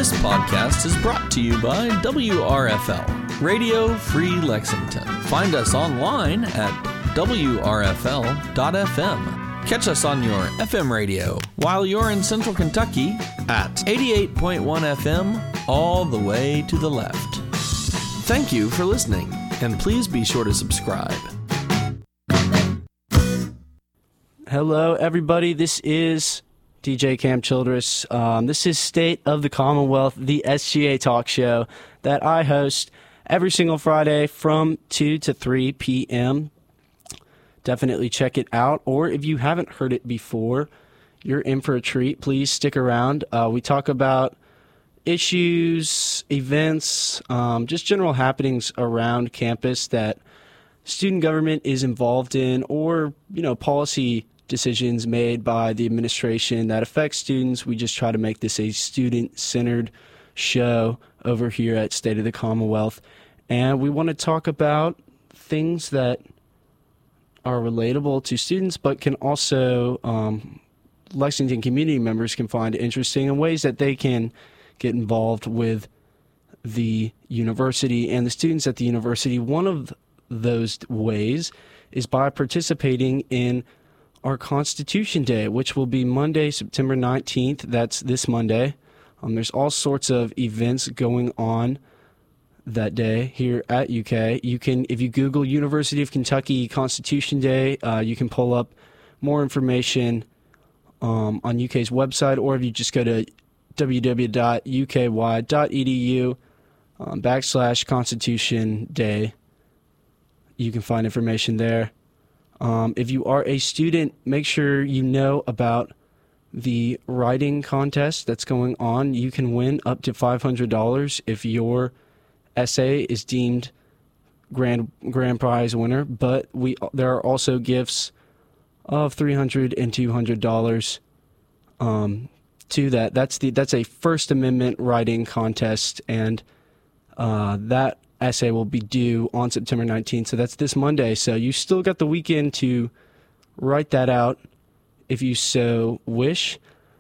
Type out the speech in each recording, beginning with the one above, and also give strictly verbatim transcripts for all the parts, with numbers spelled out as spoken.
This podcast is brought to you by W R F L, Radio Free Lexington. Find us online at W R F L dot F M. Catch us on your F M radio while you're in Central Kentucky at eighty-eight point one F M, all the way to the left. Thank you for listening, and please be sure to subscribe. Hello, everybody. This is D J Cam Childress. Um, this is State of the Commonwealth, the S G A talk show that I host every single Friday from two to three p.m. Definitely check it out. Or if you haven't heard it before, you're in for a treat. Please stick around. Uh, we talk about issues, events, um, just general happenings around campus that student government is involved in, or, you know, policy decisions made by the administration that affect students. We just try to make this a student-centered show over here at State of the Commonwealth. And we want to talk about things that are relatable to students, but can also, um, Lexington community members can find interesting, in ways that they can get involved with the university and the students at the university. One of those ways is by participating in our Constitution Day, which will be Monday, September nineteenth. That's this Monday. Um, there's all sorts of events going on that day here at U K. You can, if you Google University of Kentucky Constitution Day, uh, you can pull up more information um, on U K's website, or if you just go to w w w dot u k y dot e d u um, backslash Constitution Day, you can find information there. Um, if you are a student, make sure you know about the writing contest that's going on. You can win up to five hundred dollars if your essay is deemed grand grand prize winner, but we there are also gifts of three hundred dollars and two hundred dollars um, to that. That's the that's a First Amendment writing contest, and uh, that essay will be due on September nineteenth, so that's this Monday. So you still got the weekend to write that out if you so wish.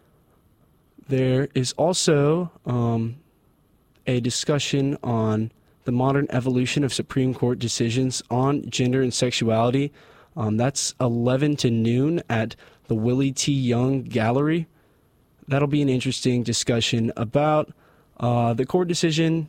There is also um, a discussion on the modern evolution of Supreme Court decisions on gender and sexuality. Um, that's eleven to noon at the Willie T. Young Gallery. That'll be an interesting discussion about uh, the court decision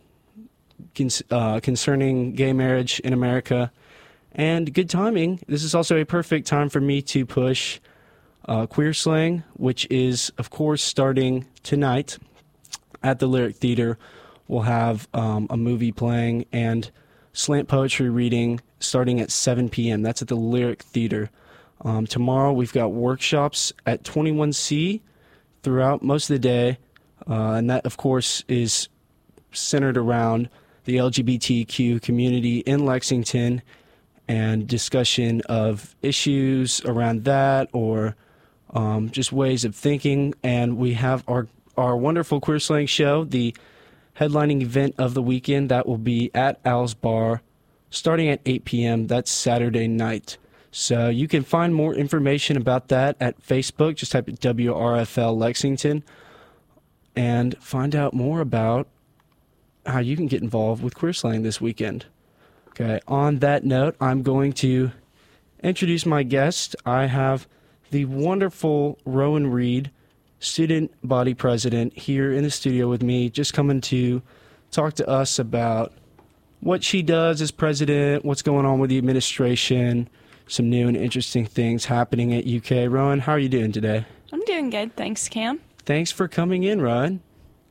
Uh, concerning gay marriage in America. And good timing, this is also a perfect time for me to push uh, Queer Slang, which is, of course, starting tonight at the Lyric Theater. We'll have um, a movie playing and slant poetry reading starting at seven p.m. That's at the Lyric Theater. Um, tomorrow we've got workshops at twenty-one C throughout most of the day, uh, and that, of course, is centered around the L G B T Q community in Lexington, and discussion of issues around that, or um, just ways of thinking. And we have our, our wonderful Queer Slang show, the headlining event of the weekend. That will be at Al's Bar starting at eight p.m. That's Saturday night. So you can find more information about that at Facebook. Just type in W R F L Lexington and find out more about how you can get involved with Queer Slang this weekend. Okay, on that note, I'm going to introduce my guest. I have the wonderful Rowan Reed, student body president, here in the studio with me, just coming to talk to us about what she does as president, what's going on with the administration, some new and interesting things happening at U K. Rowan, how are you doing today? I'm doing good, thanks, Cam. Thanks for coming in, Rowan.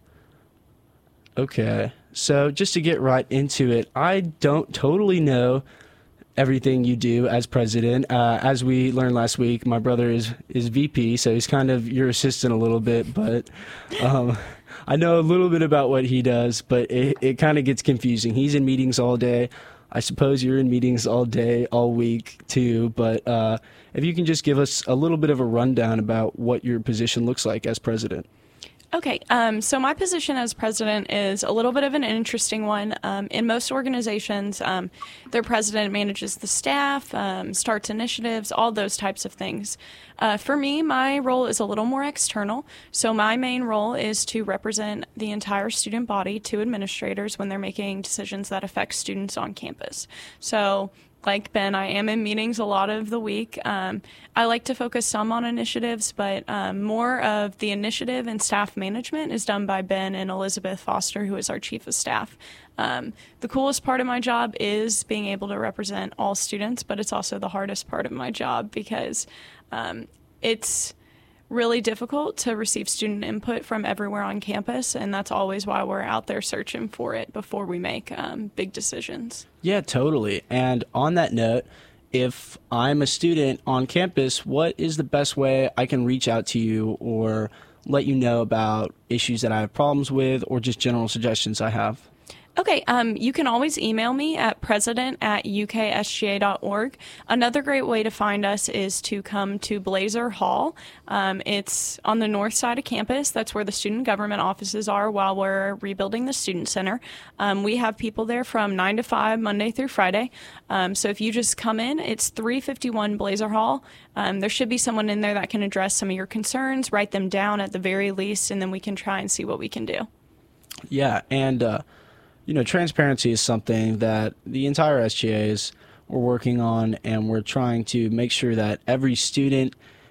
Okay, so just to get right into it, I don't totally know everything you do as president. Uh, as we learned last week, my brother is, is V P, so he's kind of your assistant a little bit, but um, I know a little bit about what he does, but it, it kind of gets confusing. He's in meetings all day. I suppose you're in meetings all day, all week, too, but uh, if you can just give us a little bit of a rundown about what your position looks like as president. Okay, um, so my position as president is a little bit of an interesting one. Um, in most organizations, um, their president manages the staff, um, starts initiatives, all those types of things. Uh, for me, my role is a little more external. So my main role is to represent the entire student body to administrators when they're making decisions that affect students on campus. So like Ben, I am in meetings a lot of the week. Um, I like to focus some on initiatives, but um, more of the initiative and staff management is done by Ben and Elizabeth Foster, who is our chief of staff. Um, the coolest part of my job is being able to represent all students, but it's also the hardest part of my job because um, it's really difficult to receive student input from everywhere on campus, and that's always why we're out there searching for it before we make um, big decisions. Yeah, totally. And on that note, if I'm a student on campus, what is the best way I can reach out to you or let you know about issues that I have problems with or just general suggestions I have? Okay, um, you can always email me at president at u k s g a dot org. Another great way to find us is to come to Blazer Hall. Um, it's on the north side of campus. That's where the student government offices are while we're rebuilding the student center. Um, we have people there from nine to five, Monday through Friday. Um, so if you just come in, it's three fifty-one Blazer Hall. Um, there should be someone in there that can address some of your concerns, write them down at the very least, and then we can try and see what we can do. Yeah, and uh, you know, transparency is something that the entire S G A is we're working on, and we're trying to make sure that every student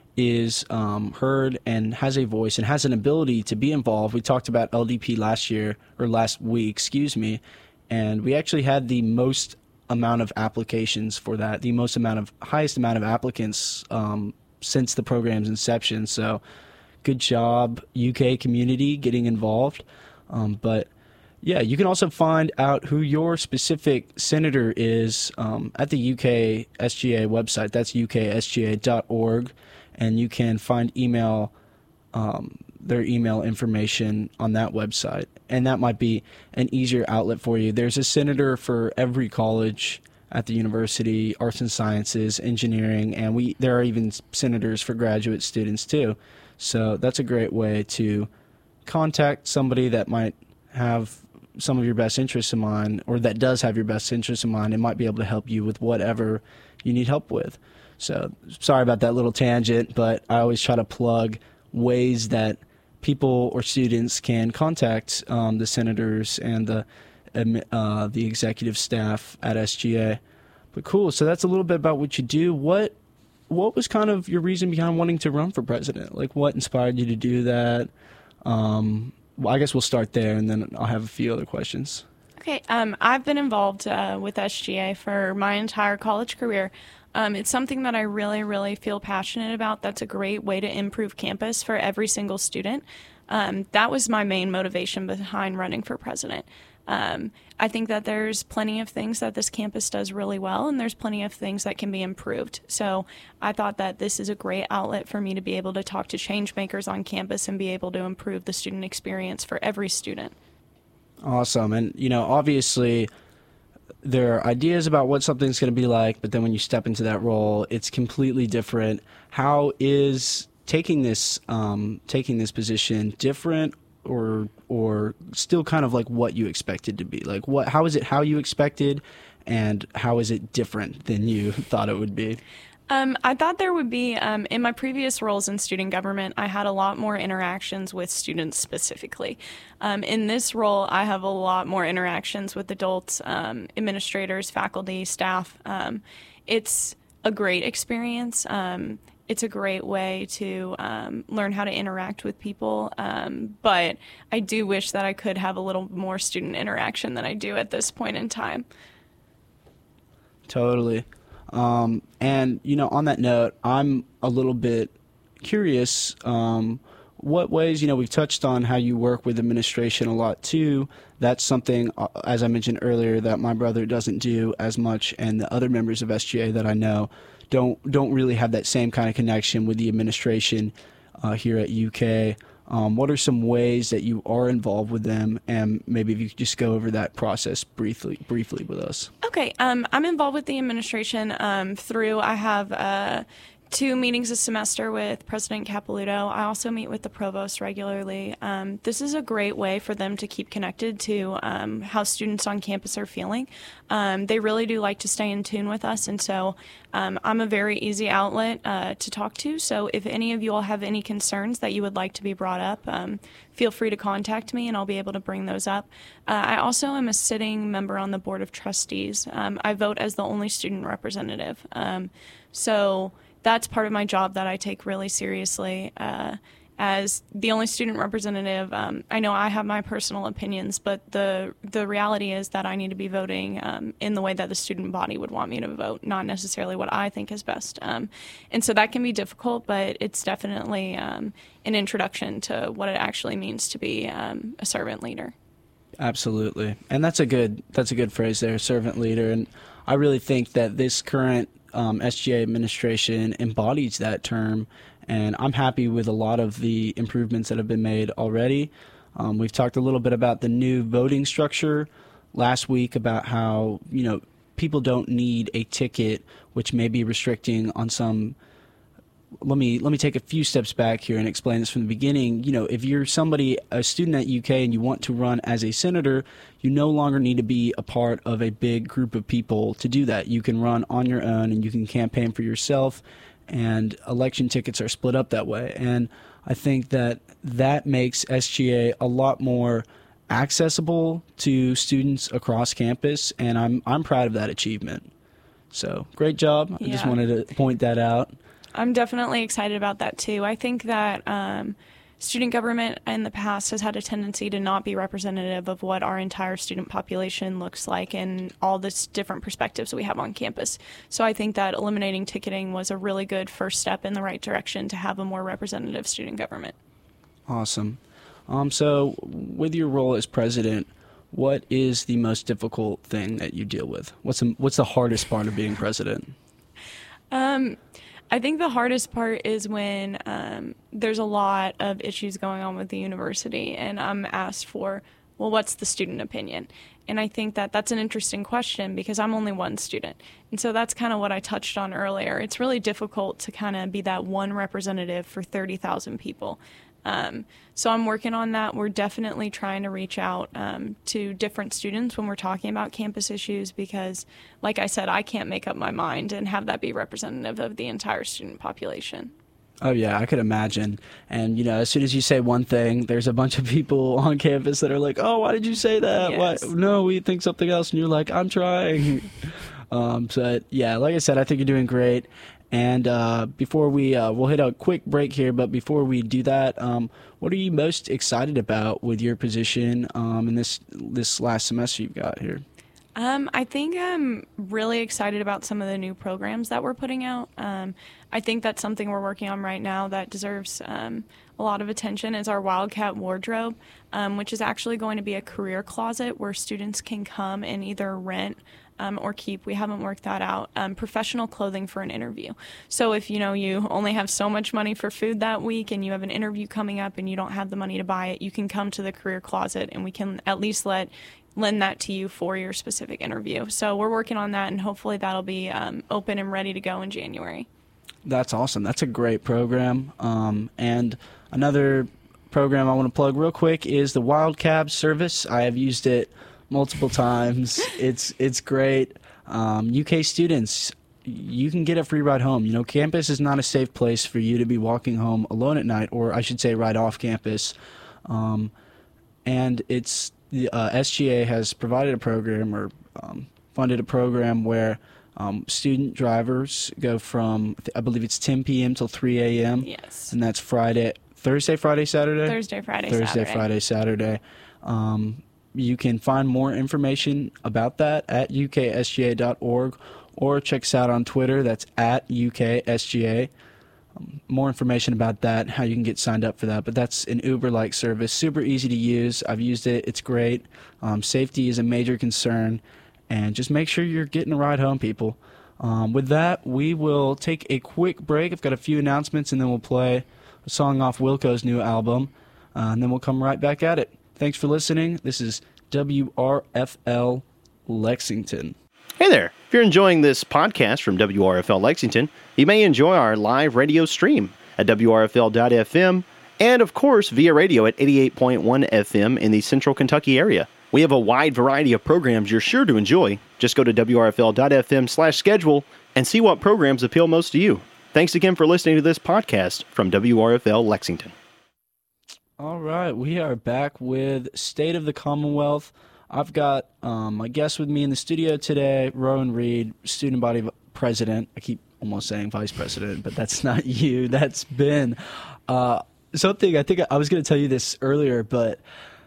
is um, heard and has a voice and has an ability to be involved. We talked about L D P last year, or last week, excuse me, and we actually had the most amount of applications for that, the most amount of, highest amount of applicants um, since the program's inception. So good job, U K community, getting involved. Um, but yeah, you can also find out who your specific senator is um, at the U K S G A website. That's u k s g a dot org, and you can find email um, their email information on that website, and that might be an easier outlet for you. There's a senator for every college at the university, arts and sciences, engineering, and we there are even senators for graduate students too. So that's a great way to contact somebody that might have some of your best interests in mind, or that does have your best interests in mind, and might be able to help you with whatever you need help with. So sorry about that little tangent, but I always try to plug ways that people or students can contact um, the senators and the uh, the executive staff at S G A. But cool. So that's a little bit about what you do. What what was kind of your reason behind wanting to run for president? Like, what inspired you to do that? Um, well, I guess we'll start there, and then I'll have a few other questions. Okay, um, I've been involved uh, with S G A for my entire college career. Um, it's something that I really, really feel passionate about. That's a great way to improve campus for every single student. Um, that was my main motivation behind running for president. Um, I think that there's plenty of things that this campus does really well, and there's plenty of things that can be improved. So I thought that this is a great outlet for me to be able to talk to change makers on campus and be able to improve the student experience for every student. Awesome. And, you know, obviously there are ideas about what something's going to be like, but then when you step into that role, it's completely different. How is taking this um, taking this position different, or or still kind of like what you expected to be? Like, what? How is it how you expected, and how is it different than you thought it would be? Um, I thought there would be, um, in my previous roles in student government, I had a lot more interactions with students specifically. Um, in this role, I have a lot more interactions with adults, um, administrators, faculty, staff. Um, it's a great experience. Um, it's a great way to um, learn how to interact with people, um, but I do wish that I could have a little more student interaction than I do at this point in time. Totally. Um, and, you know, on that note, I'm a little bit curious, um, what ways, you know, we've touched on how you work with administration a lot too. That's something, uh, as I mentioned earlier, that my brother doesn't do as much, and the other members of S G A that I know don't don't really have that same kind of connection with the administration uh, here at U K. Um, what are some ways that you are involved with them, and maybe if you could just go over that process briefly briefly with us. Okay, um, I'm involved with the administration um, through, I have uh, two meetings a semester with President Capilouto. I also meet with the provost regularly. Um, this is a great way for them to keep connected to um, how students on campus are feeling. Um, they really do like to stay in tune with us, and so um, I'm a very easy outlet uh, to talk to. So if any of you all have any concerns that you would like to be brought up, um, feel free to contact me, and I'll be able to bring those up. Uh, I also am a sitting member on the Board of Trustees. Um, I vote as the only student representative. Um, so that's part of my job that I take really seriously. Uh, as the only student representative, um, I know I have my personal opinions, but the the reality is that I need to be voting um, in the way that the student body would want me to vote, not necessarily what I think is best. Um, and so that can be difficult, but it's definitely um, an introduction to what it actually means to be um, a servant leader. Absolutely, and that's a good that's a good phrase there, servant leader. And I really think that this current Um, S G A administration embodies that term, and I'm happy with a lot of the improvements that have been made already. Um, we've talked a little bit about the new voting structure last week, about how, you know, people don't need a ticket, which may be restricting on some. Let me let me take a few steps back here and explain this from the beginning. You know, if you're somebody, a student at U K, and you want to run as a senator, you no longer need to be a part of a big group of people to do that. You can run on your own, and you can campaign for yourself, and election tickets are split up that way. And I think that that makes S G A a lot more accessible to students across campus, and I'm I'm proud of that achievement. So, great job. Yeah. I just wanted to point that out. I'm definitely excited about that too. I think that um, student government in the past has had a tendency to not be representative of what our entire student population looks like and all the different perspectives we have on campus. So I think that eliminating ticketing was a really good first step in the right direction to have a more representative student government. Awesome. Um, so with your role as president, what is the most difficult thing that you deal with? What's the, what's the hardest part of being president? Um, I think the hardest part is when um, there's a lot of issues going on with the university and I'm asked for, well, what's the student opinion? And I think that that's an interesting question because I'm only one student. And so that's kind of what I touched on earlier. It's really difficult to kind of be that one representative for thirty thousand people. Um, so I'm working on that. We're definitely trying to reach out um, to different students when we're talking about campus issues because, like I said, I can't make up my mind and have that be representative of the entire student population. Oh, yeah, I could imagine. And, you know, as soon as you say one thing, there's a bunch of people on campus that are like, oh, why did you say that? Yes. Why? No, we think something else. And you're like, I'm trying. um, so, yeah, like I said, I think you're doing great. And uh, before we, uh, we'll hit a quick break here, but before we do that, um, what are you most excited about with your position um, in this this last semester you've got here? Um, I think I'm really excited about some of the new programs that we're putting out. Um, I think that's something we're working on right now that deserves um, a lot of attention is our Wildcat Wardrobe, um, which is actually going to be a career closet where students can come and either rent Um, or keep, we haven't worked that out, um, professional clothing for an interview. So if, you know, you only have so much money for food that week and you have an interview coming up and you don't have the money to buy it, you can come to the career closet and we can at least let lend that to you for your specific interview. So we're working on that and hopefully that'll be um, open and ready to go in January. That's awesome. That's a great program. Um, and another program I want to plug real quick is the Wild Cab service. I have used it multiple times. It's it's great. Um, U K students, you can get a free ride home. You know, campus is not a safe place for you to be walking home alone at night, or I should say right off campus. Um, and it's the uh, S G A has provided a program or um, funded a program where um, student drivers go from, I believe it's ten p.m. till three a.m. Yes. And that's Friday, Thursday, Friday, Saturday? Thursday, Friday, Thursday, Saturday. Friday, Saturday. Um, You can find more information about that at U K S G A dot org or check us out on Twitter. That's at U K S G A. Um, more information about that, how you can get signed up for that. But that's an Uber-like service, super easy to use. I've used it. It's great. Um, safety is a major concern. And just make sure you're getting a ride home, people. Um, with that, we will take a quick break. I've got a few announcements, and then we'll play a song off Wilco's new album. Uh, and then we'll come right back at it. Thanks for listening. This is W R F L Lexington. Hey there. If you're enjoying this podcast from W R F L Lexington, you may enjoy our live radio stream at W R F L dot F M and, of course, via radio at eighty-eight point one F M in the Central Kentucky area. We have a wide variety of programs you're sure to enjoy. Just go to W R F L dot F M slash schedule and see what programs appeal most to you. Thanks again for listening to this podcast from W R F L Lexington. All right, we are back with State of the Commonwealth. I've got um, my guest with me in the studio today, Rowan Reed, student body president. I keep almost saying vice president, but that's not you. That's Ben. Uh, something, I think I was going to tell you this earlier, but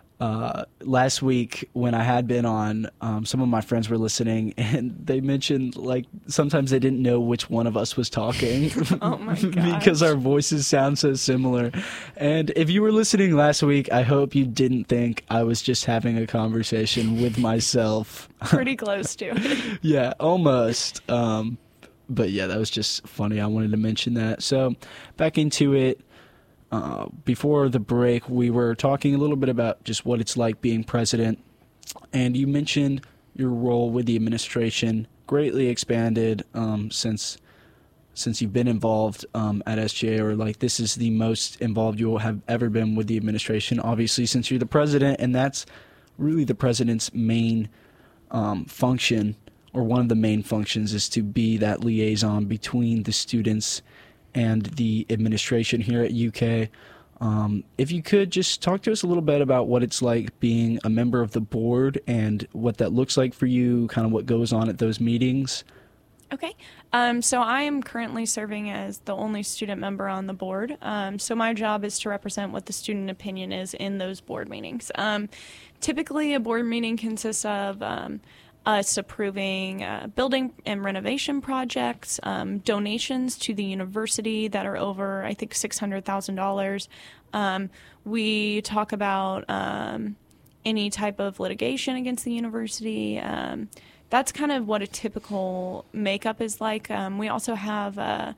uh, last week when I had been on, um, some of my friends were listening, and they mentioned, like, sometimes they didn't know which one of us was talking. Oh, my gosh. Because our voices sound so similar. And if you were listening last week, I hope you didn't think I was just having a conversation with myself. Pretty close to it. Yeah, almost. Um, but yeah, that was just funny. I wanted to mention that. So back into it. Uh, before the break, we were talking a little bit about just what it's like being president. And you mentioned your role with the administration greatly expanded um, since since you've been involved um, at S G A, or like this is the most involved you will have ever been with the administration, obviously, since you're the president, and that's really the president's main um, function, or one of the main functions, is to be that liaison between the students and the administration here at U K. Um, if you could just talk to us a little bit about what it's like being a member of the board and what that looks like for you, kind of what goes on at those meetings. Okay. Um, so I am currently serving as the only student member on the board. Um, so my job is to represent what the student opinion is in those board meetings. Um, typically, a board meeting consists of um, us approving uh, building and renovation projects, um, donations to the university that are over, I think, six hundred thousand dollars. Um, we talk about um, any type of litigation against the university. Um, that's kind of what a typical makeup is like. Um, we also have, uh,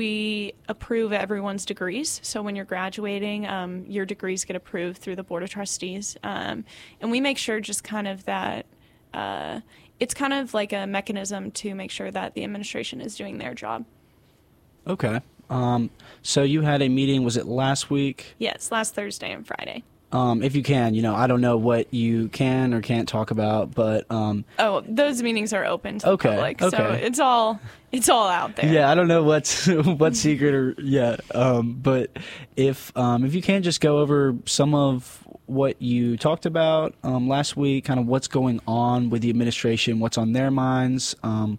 we approve everyone's degrees. So when you're graduating, um, your degrees get approved through the Board of Trustees. Um, and we make sure just kind of that Uh, it's kind of like a mechanism to make sure that the administration is doing their job. Okay. Um, so you had a meeting, was it last week? Yes, last Thursday and Friday. Um, if you can, you know, I don't know what you can or can't talk about, but um, oh, those meetings are open to okay, the public, okay. so it's all it's all out there. Yeah, I don't know what's what's secret or yeah, um, but if um, if you can just go over some of what you talked about um, last week, kind of what's going on with the administration, what's on their minds, um,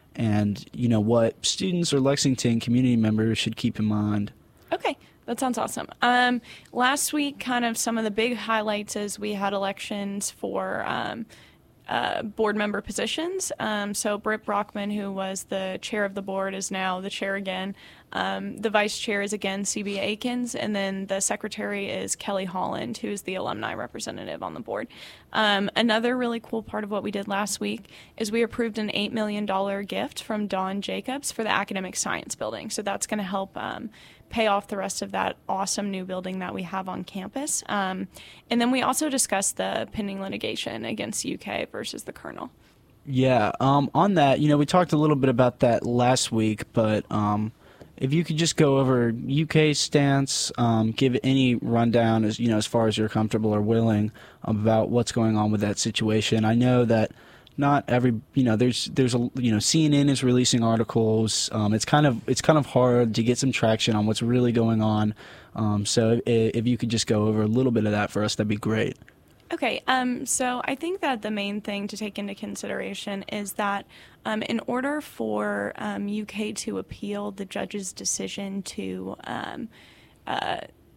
and you know what students or Lexington community members should keep in mind. Okay. That sounds awesome. Um, last week, kind of some of the big highlights is we had elections for um, uh, board member positions. Um, so Britt Brockman, who was the chair of the board, is now the chair again. Um, the vice chair is again C B Akins, and then the secretary is Kelly Holland, who is the alumni representative on the board. Um, another really cool part of what we did last week is we approved an eight million dollars gift from Don Jacobs for the Academic Science Building. So that's going to help um, pay off the rest of that awesome new building that we have on campus. Um, and then we also discussed the pending litigation against U K versus the Colonel. Yeah, um, on that, you know, we talked a little bit about that last week, but um, if you could just go over U K's stance, um, give any rundown, as you know, as far as you're comfortable or willing, about what's going on with that situation. I know that not every, you know, there's there's a, you know, C N N is releasing articles. Um, it's kind of it's kind of hard to get some traction on what's really going on. Um, so if, if you could just go over a little bit of that for us, that'd be great. Okay, um, so I think that the main thing to take into consideration is that um, in order for um, U K to appeal the judge's decision to um, uh,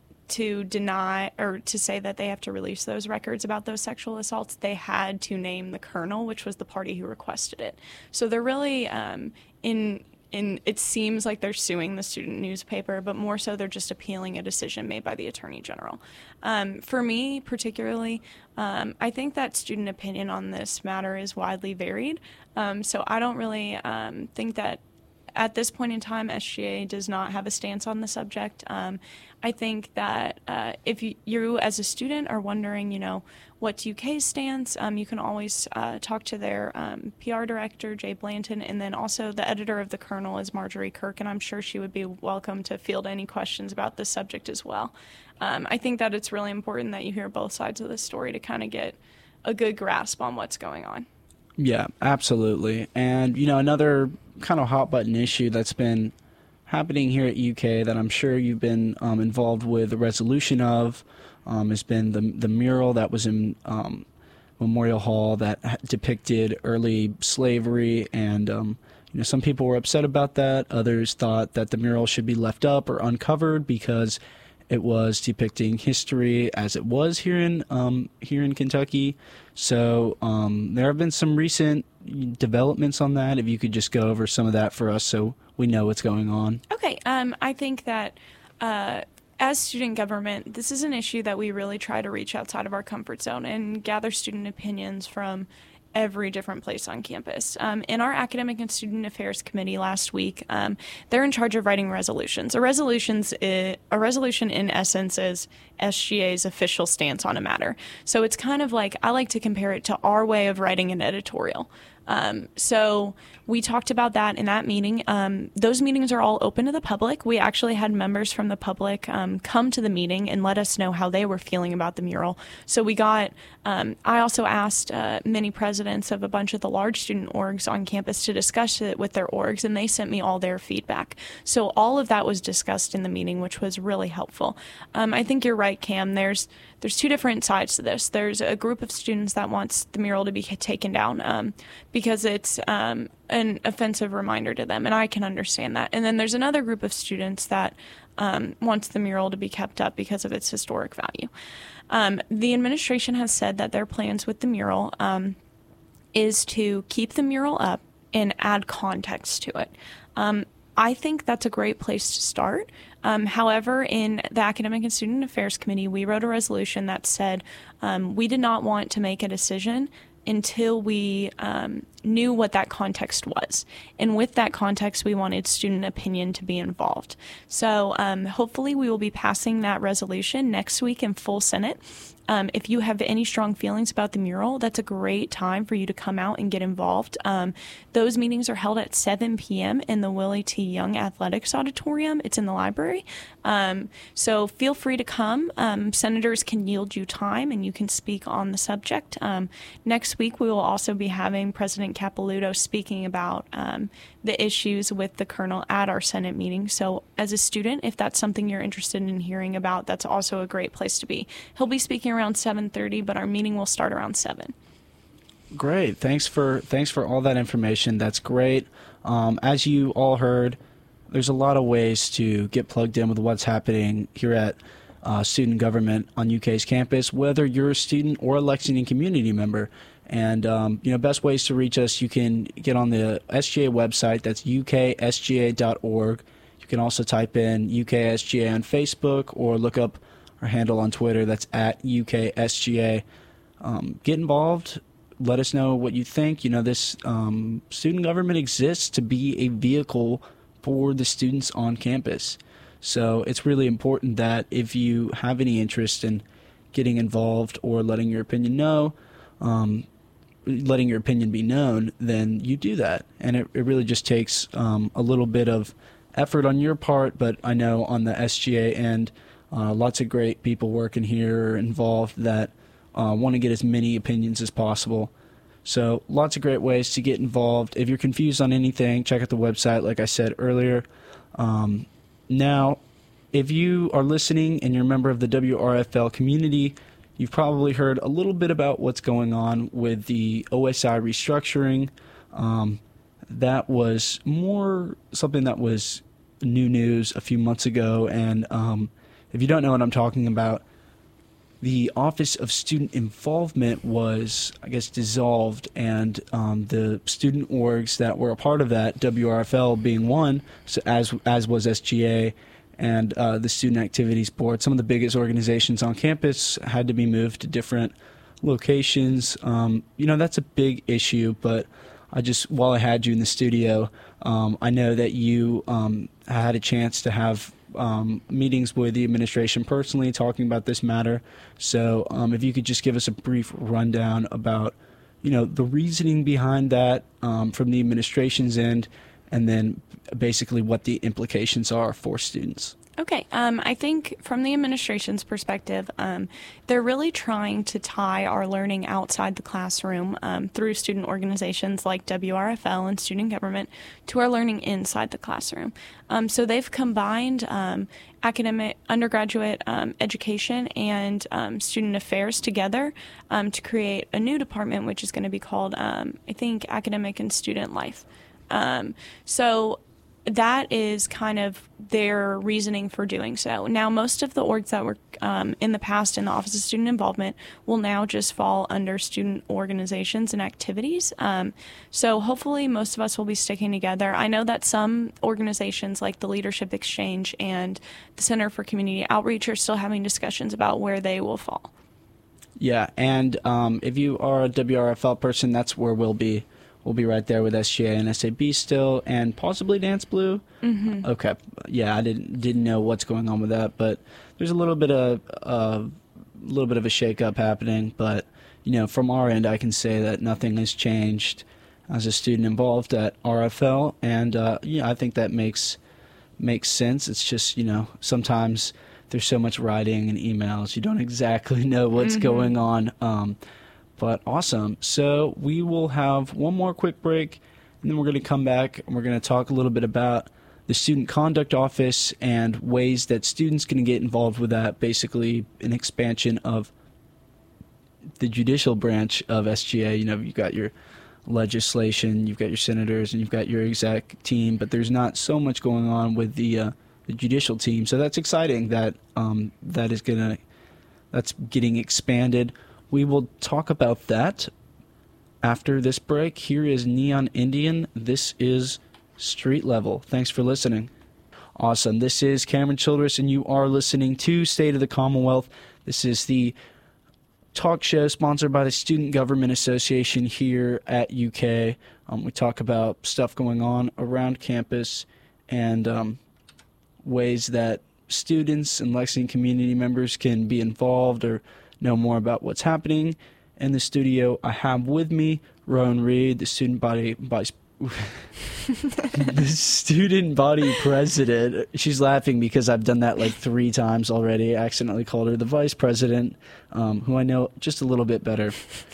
to deny or to say that they have to release those records about those sexual assaults, they had to name the Colonel, which was the party who requested it. So they're really um, in. In, it seems like they're suing the student newspaper, but more so they're just appealing a decision made by the Attorney General. Um, for me, particularly, um, I think that student opinion on this matter is widely varied. Um, so I don't really um, think that at this point in time, S G A does not have a stance on the subject. Um, I think that uh, if you, you, as a student, are wondering, you know, what's U K's stance, um, you can always uh, talk to their um, P R director, Jay Blanton, and then also the editor of the Kernel is Marjorie Kirk, and I'm sure she would be welcome to field any questions about this subject as well. Um, I think that it's really important that you hear both sides of the story to kind of get a good grasp on what's going on. Yeah, absolutely. And, you know, another kind of hot button issue that's been happening here at U K that I'm sure you've been um, involved with the resolution of um, has been the the mural that was in um, Memorial Hall that depicted early slavery. And, um, you know, some people were upset about that. Others thought that the mural should be left up or uncovered because it was depicting history as it was here in um, here in Kentucky. So um, there have been some recent developments on that. If you could just go over some of that for us so we know what's going on. Okay. Um, I think that uh, as student government, this is an issue that we really try to reach outside of our comfort zone and gather student opinions from every different place on campus. Um, in our Academic and Student Affairs Committee last week, um, they're in charge of writing resolutions. A, resolutions is, a resolution, in essence, is S G A's official stance on a matter. So it's kind of like, I like to compare it to our way of writing an editorial. Um, so we talked about that in that meeting. Um, those meetings are all open to the public. We actually had members from the public um, come to the meeting and let us know how they were feeling about the mural. So we got, um, I also asked uh, many presidents of a bunch of the large student orgs on campus to discuss it with their orgs, and they sent me all their feedback. So all of that was discussed in the meeting, which was really helpful. Um, I think you're right, Cam. There's There's two different sides to this. There's a group of students that wants the mural to be taken down um, because it's um, an offensive reminder to them, and I can understand that. And then there's another group of students that um, wants the mural to be kept up because of its historic value. Um, the administration has said that their plans with the mural um, is to keep the mural up and add context to it. Um, I think that's a great place to start. Um, however, in the Academic and Student Affairs Committee, we wrote a resolution that said um, we did not want to make a decision until we um, knew what that context was. And with that context, we wanted student opinion to be involved. So um, hopefully we will be passing that resolution next week in full Senate. Um, if you have any strong feelings about the mural, that's a great time for you to come out and get involved. Um, those meetings are held at seven p.m. in the Willie T. Young Athletics Auditorium. It's in the library. Um, so feel free to come. Um, senators can yield you time and you can speak on the subject. Um, next week, we will also be having President Capelluto speaking about um, the issues with the Kernel at our Senate meeting. So as a student, if that's something you're interested in hearing about, that's also a great place to be. He'll be speaking around seven thirty, but our meeting will start around seven. Great. Thanks for thanks for all that information. That's great. Um, as you all heard, there's a lot of ways to get plugged in with what's happening here at uh, student government on U K's campus, whether you're a student or a Lexington community member. And, um, you know, best ways to reach us, you can get on the S G A website. That's U K S G A dot org. You can also type in U K S G A on Facebook or look up our handle on Twitter. That's at U K S G A. Um, get involved. Let us know what you think. You know, this um, student government exists to be a vehicle for the students on campus. So it's really important that if you have any interest in getting involved or letting your opinion know, um, letting your opinion be known, then you do that. And it, it really just takes um, a little bit of effort on your part, but I know on the S G A end, uh, lots of great people working here involved that uh, want to get as many opinions as possible. So lots of great ways to get involved. If you're confused on anything, check out the website, like I said earlier. Um, now, if you are listening and you're a member of the W R F L community, you've probably heard a little bit about what's going on with the O S I restructuring. Um, that was more something that was new news a few months ago. And um, if you don't know what I'm talking about, the Office of Student Involvement was, I guess, dissolved, and um, the student orgs that were a part of that, W R F L being one, so as as was S G A, and uh, the Student Activities Board, some of the biggest organizations on campus, had to be moved to different locations. Um, you know, that's a big issue, but I just, while I had you in the studio, um, I know that you um, had a chance to have um, meetings with the administration personally talking about this matter. So um, if you could just give us a brief rundown about, you know, the reasoning behind that um, from the administration's end, and then basically what the implications are for students. Okay, um, I think from the administration's perspective, um, they're really trying to tie our learning outside the classroom um, through student organizations like W R F L and student government to our learning inside the classroom. Um, so they've combined um, academic undergraduate um, education and um, student affairs together um, to create a new department, which is going to be called, um, I think, Academic and Student Life. Um, so that is kind of their reasoning for doing so. Now, most of the orgs that were um, in the past in the Office of Student Involvement will now just fall under student organizations and activities. Um, so hopefully most of us will be sticking together. I know that some organizations like the Leadership Exchange and the Center for Community Outreach are still having discussions about where they will fall. Yeah, and um, if you are a W R F L person, that's where we'll be. We'll be right there with S G A and S A B still, and possibly Dance Blue. Mm-hmm. Okay, yeah, I didn't didn't know what's going on with that, but there's a little bit of a uh, little bit of a shakeup happening. But you know, from our end, I can say that nothing has changed as a student involved at R F L, and uh, yeah, I think that makes makes sense. It's just, you know, sometimes there's so much writing and emails, you don't exactly know what's mm-hmm. going on. Um, But awesome. So we will have one more quick break, and then we're going to come back and we're going to talk a little bit about the Student Conduct Office and ways that students can get involved with that, basically an expansion of the judicial branch of S G A. You know, you've got your legislation, you've got your senators, and you've got your exec team, but there's not so much going on with the, uh, the judicial team. So that's exciting that um, that is going to, that's getting expanded. We will talk about that after this break. Here is Neon Indian. This is Street Level. Thanks for listening. Awesome. This is Cameron Childress, and you are listening to State of the Commonwealth. This is the talk show sponsored by the Student Government Association here at U K. Um, we talk about stuff going on around campus and um, ways that students and Lexington community members can be involved or know more about what's happening. In the studio, I have with me Rowan Reed, the student body vice, the student body president. She's laughing because I've done that like three times already. I accidentally called her the vice president, um, who I know just a little bit better.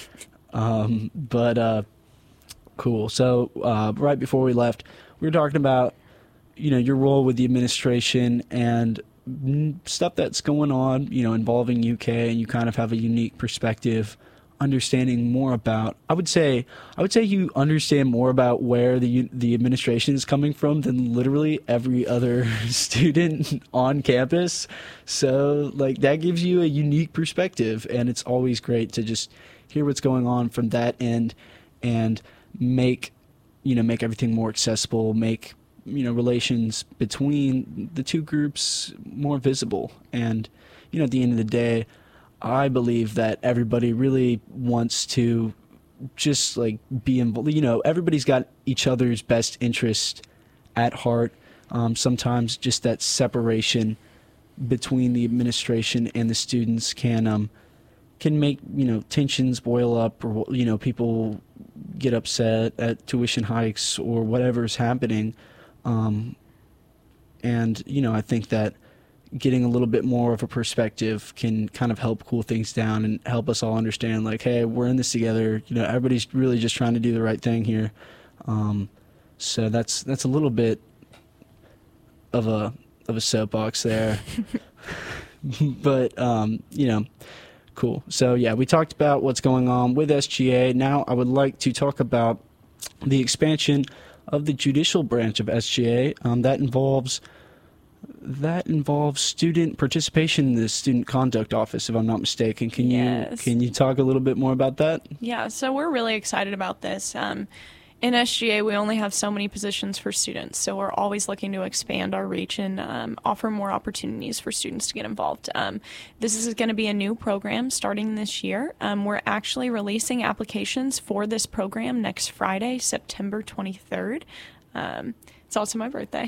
Um, but uh, cool. So uh, right before we left, we were talking about, you know, your role with the administration and stuff that's going on, you know, involving U K, and you kind of have a unique perspective, understanding more about, I would say, I would say you understand more about where the the administration is coming from than literally every other student on campus. So, like, that gives you a unique perspective, and it's always great to just hear what's going on from that end and make, you know, make everything more accessible, make you know, relations between the two groups more visible. And, you know, at the end of the day, I believe that everybody really wants to just, like, be involved. You know, everybody's got each other's best interest at heart. Um, sometimes just that separation between the administration and the students can um, can make, you know, tensions boil up, or, you know, people get upset at tuition hikes or whatever's happening. Um, and, you know, I think that getting a little bit more of a perspective can kind of help cool things down and help us all understand, like, hey, we're in this together. You know, everybody's really just trying to do the right thing here. Um, so that's that's a little bit of a of a soapbox there. But, um, you know, cool. So, yeah, we talked about what's going on with S G A. Now I would like to talk about the expansion of the judicial branch of S G A. Um, that involves that involves student participation in the Student Conduct Office, if I'm not mistaken. Can yes. you can you talk a little bit more about that? Yeah, so we're really excited about this. Um, in S G A, we only have so many positions for students, so we're always looking to expand our reach and um, offer more opportunities for students to get involved. Um, this is going to be a new program starting this year. Um, we're actually releasing applications for this program next Friday, September twenty-third. Um, it's also my birthday.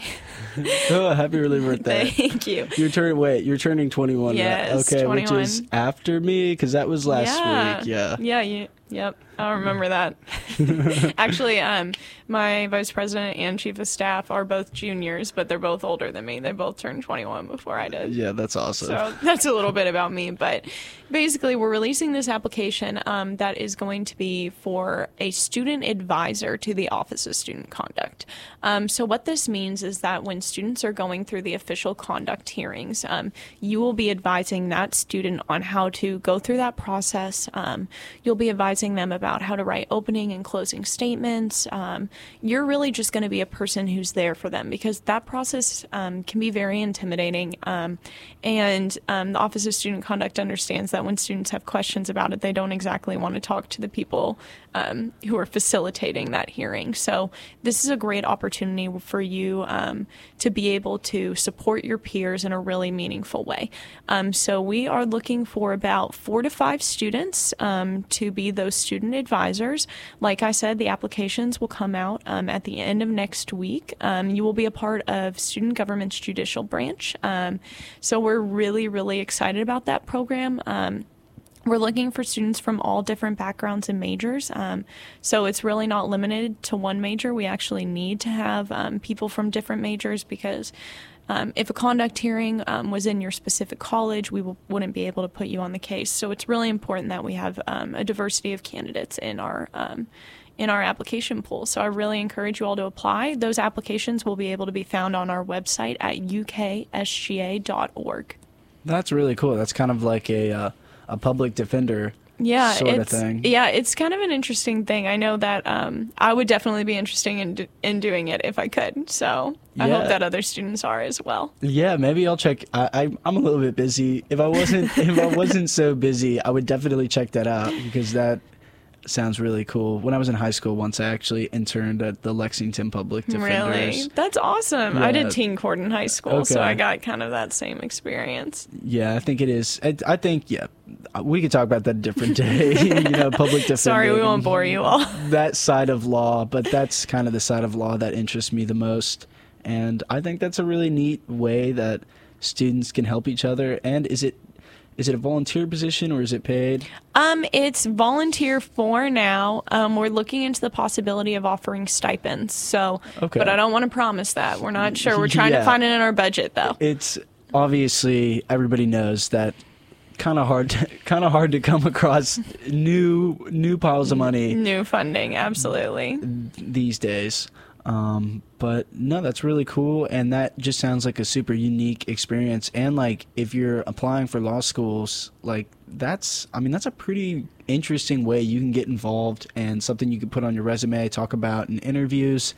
Oh, happy early birthday. Thank you. You're turning, wait, you're turning twenty-one, yes, right? Okay, twenty-one. Which is after me, because that was last yeah. week, yeah. Yeah, you, yep, I remember that. Actually, um, my vice president and chief of staff are both juniors, but they're both older than me. They both turned twenty-one before I did. Yeah, that's awesome. So that's a little bit about me, but basically we're releasing this application um, that is going to be for a student advisor to the Office of Student Conduct. Um, so what this means is that when students are going through the official conduct hearings, um, you will be advising that student on how to go through that process. Um, you'll be advising them about how to write opening and closing statements. Um, you're really just going to be a person who's there for them, because that process um, can be very intimidating. Um, and um, the Office of Student Conduct understands that when students have questions about it, they don't exactly want to talk to the people um, who are facilitating that hearing. So this is a great opportunity for you um, to be able to support your peers in a really meaningful way. Um, so we are looking for about four to five students um, to be those student advisors. Like I said, the applications will come out um, at the end of next week. Um, you will be a part of Student Government's judicial branch. Um, so we're really, really excited about that program. Um, We're looking for students from all different backgrounds and majors. Um, so it's really not limited to one major. We actually need to have um, people from different majors, because um, if a conduct hearing um, was in your specific college, we w- wouldn't be able to put you on the case. So it's really important that we have um, a diversity of candidates in our um, in our application pool. So I really encourage you all to apply. Those applications will be able to be found on our website at u k s g a dot org. That's really cool. That's kind of like a... Uh... a public defender yeah, sort it's, of thing. Yeah, it's kind of an interesting thing. I know that um, I would definitely be interested in d- in doing it if I could. So I Yeah. hope that other students are as well. Yeah, maybe I'll check. I, I I'm a little bit busy. If I wasn't if I wasn't so busy, I would definitely check that out, because that sounds really cool. When I was in high school, once I actually interned at the Lexington Public Defenders. Really? That's awesome. Yeah. I did teen court in high school, so Okay. I got kind of that same experience. Yeah, I think it is. I, I think, yeah, we could talk about that a different day. You know, public defender. Sorry, we won't bore you all. That side of law, but that's kind of the side of law that interests me the most. And I think that's a really neat way that students can help each other. And is it is it a volunteer position, or is it paid? Um, it's volunteer for now. Um, we're looking into the possibility of offering stipends. So, Okay. but I don't want to promise that. We're not sure. We're trying Yeah. to find it in our budget, though. It's obviously, everybody knows that kind of hard kind of hard to come across new new piles of money New funding, absolutely. these days. Um, but no, that's really cool, and that just sounds like a super unique experience. And like, if you're applying for law schools, like that's, I mean, that's a pretty interesting way you can get involved, and something you can put on your resume, talk about in interviews.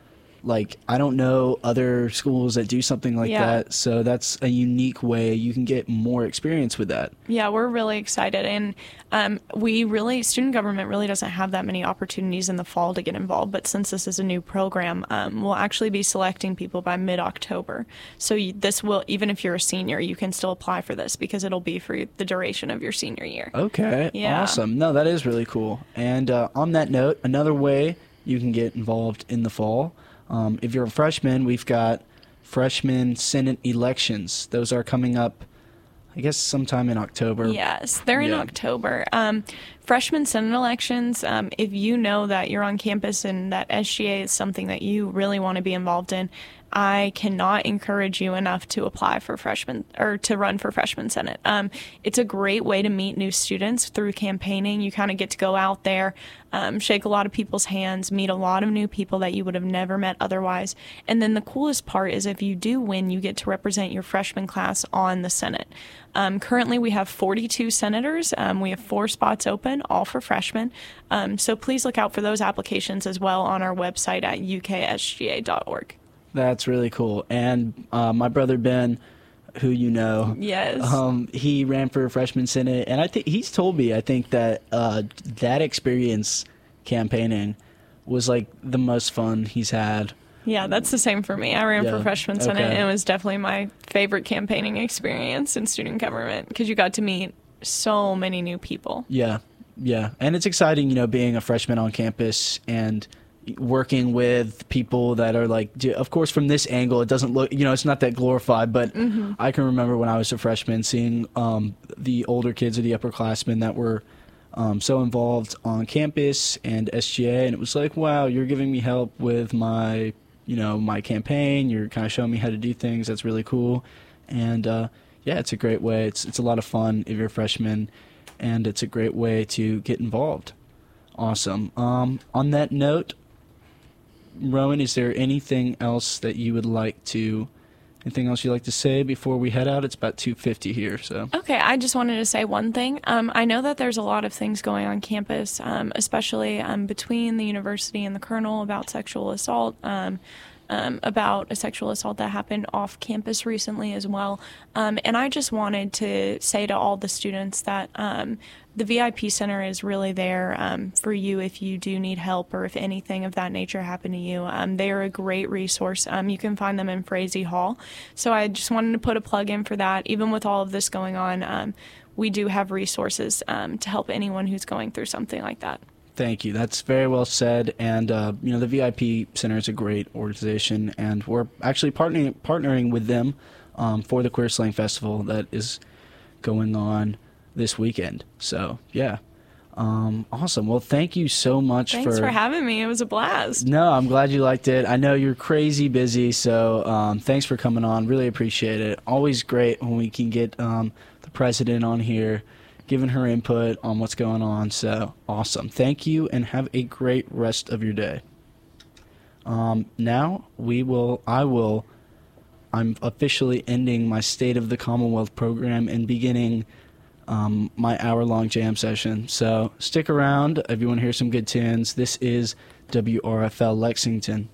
Like, I don't know other schools that do something like Yeah. that, so that's a unique way you can get more experience with that. Yeah, we're really excited. And um, we really, student government really doesn't have that many opportunities in the fall to get involved. But since this is a new program, um, we'll actually be selecting people by mid-October. So you, this will, even if you're a senior, you can still apply for this, because it'll be for the duration of your senior year. Okay, Yeah. awesome. No, that is really cool. And uh, on that note, another way you can get involved in the fall, um, if you're a freshman, we've got freshman Senate elections. Those are coming up, I guess, sometime in October. Yes, they're in Yeah. October. Um, freshman Senate elections, um, if you know that you're on campus and that S G A is something that you really want to be involved in, I cannot encourage you enough to apply for freshman or to run for freshman Senate. Um, it's a great way to meet new students through campaigning. You kind of get to go out there, um, shake a lot of people's hands, meet a lot of new people that you would have never met otherwise. And then the coolest part is, if you do win, you get to represent your freshman class on the Senate. Um, currently, we have forty-two senators. Um, we have four spots open, all for freshmen. Um, so please look out for those applications as well on our website at u k s g a dot org. That's really cool. And uh, my brother Ben, who you know, Yes. um, he ran for freshman Senate, and I think he's told me, I think that uh, that experience campaigning was like the most fun he's had? Yeah, that's the same for me. I ran Yeah, for freshman senate, okay. and it was definitely my favorite campaigning experience in student government because you got to meet so many new people. Yeah, yeah. And it's exciting, you know, being a freshman on campus and working with people that are like, do- of course, from this angle, it doesn't look, you know, it's not that glorified, but Mm-hmm. I can remember when I was a freshman seeing um, the older kids or the upperclassmen that were um, so involved on campus and S G A, and it was like, wow, you're giving me help with my, you know, my campaign. You're kind of showing me how to do things. That's really cool. And uh, yeah, it's a great way. It's it's a lot of fun if you're a freshman, and it's a great way to get involved. Awesome. Um, on that note, Rowan, is there anything else that you would like to, anything else you'd like to say before we head out? It's about two fifty here, so. Okay, I just wanted to say one thing. Um, I know that there's a lot of things going on campus, um, especially um, between the university and the Colonel about sexual assault, um, um, about a sexual assault that happened off campus recently as well. Um, and I just wanted to say to all the students that um, the V I P Center is really there um, for you if you do need help or if anything of that nature happened to you. Um, they are a great resource. Um, you can find them in Frazee Hall. So I just wanted to put a plug in for that. Even with all of this going on, um, we do have resources um, to help anyone who's going through something like that. Thank you. That's very well said. And, uh, you know, the V I P Center is a great organization, and we're actually partnering partnering with them um, for the Queer Slang Festival that is going on this weekend. So, yeah. Um, awesome. Well, thank you so much Thanks for having me. It was a blast. No, I'm glad you liked it. I know you're crazy busy, so um, thanks for coming on. Really appreciate it. Always great when we can get um, the president on here, giving her input on what's going on. So awesome. Thank you, and have a great rest of your day. Um, now we will, I will, I'm officially ending my State of the Commonwealth program and beginning um, my hour-long jam session. So stick around if you want to hear some good tunes. This is W R F L Lexington.